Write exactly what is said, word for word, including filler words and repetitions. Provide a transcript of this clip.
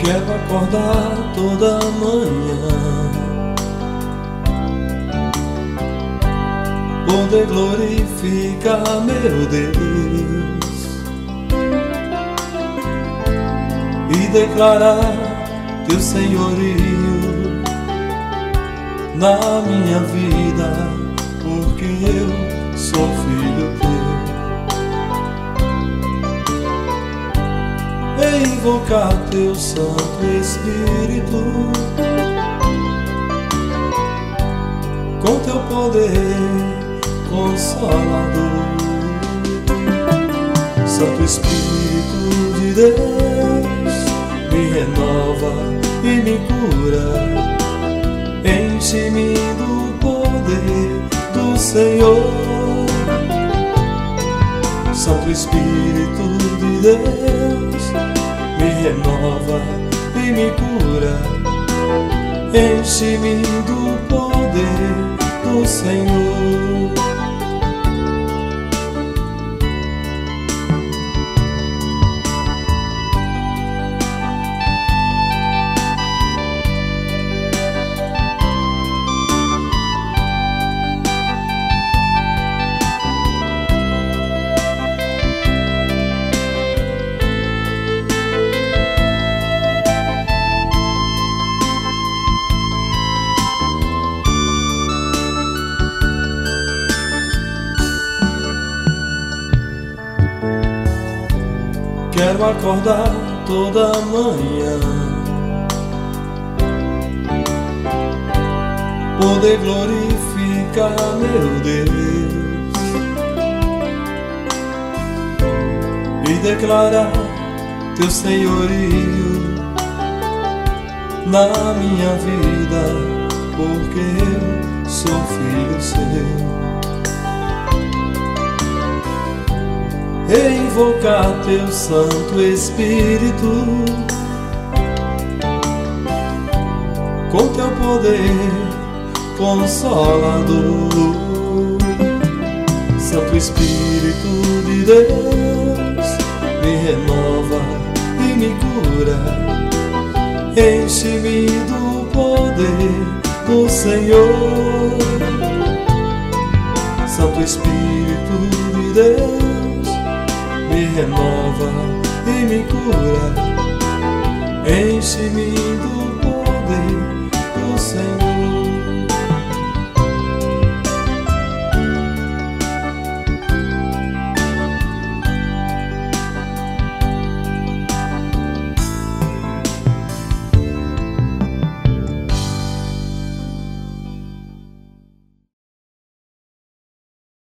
Quero acordar toda manhã, poder glorificar meu Deus e declarar teu senhorio na minha vida, porque eu sou filho teu. E invocar teu Santo Espírito com teu poder consolador. Santo Espírito de Deus, me renova e me cura, enche-me do poder do Senhor. Santo Espírito de Deus, me renova e me cura, enche-me do poder do Senhor. Quero acordar toda manhã, poder glorificar meu Deus e declarar teu senhorio na minha vida, porque eu sou filho seu. E invocar teu Santo Espírito com teu poder consolador. Santo Espírito de Deus, me renova e me cura, enche-me do poder do Senhor. Santo Espírito de Deus, me renova e me cura, enche-me do